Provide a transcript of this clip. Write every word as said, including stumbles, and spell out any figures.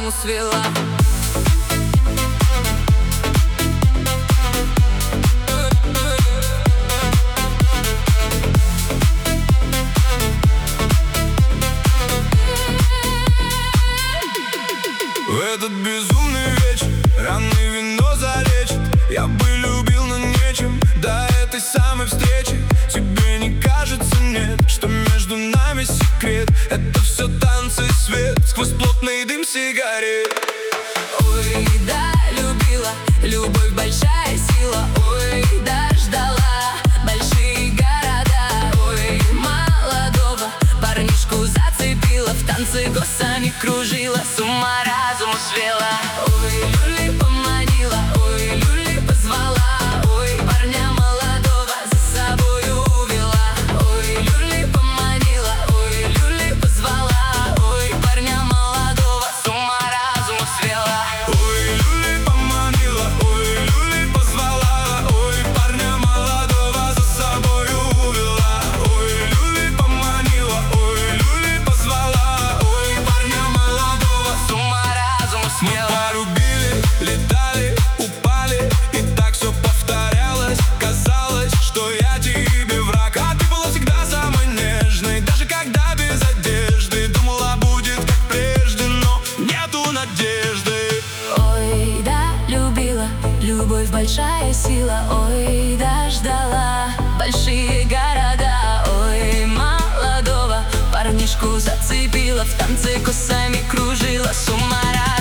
разуму свела. В этот безумный вечер рано вино залечит. Я бы любил, но нечем до этой самой встречи. Тебе не кажется, нет, что между нами секрет? Это все танцы и свет сквозь плотный дым сигарет. Ой, да, любила, любовь большая сила. Ой, да, ждала большие города. Ой, молодого парнишку зацепила, в танце косами кружила, с ума разуму свела. Ой, люли поманила, ой, люли позвала. Ой, парня молодого за собою увела. Ой, люли поманила, ой, люли позвала. Ой, парня молодого с ума разуму свела. Ой, люли поманила, ой, люли позвала. Ой, парня молодого за собою увела. Ой, люли поманила, ой, люли позвала. Ой, парня молодого с ума разуму мы свела. порубили, летали, упали, и так все повторялось. Казалось, что я тебе враг, а ты была всегда самой нежной. Даже когда без одежды думала, будет как прежде, но нету надежды. Ой, да, любила, любовь большая сила. Ой, да, ждала большие города. Ой, молодого парнишку зацепила, в танце косами кружила, с ума разуму.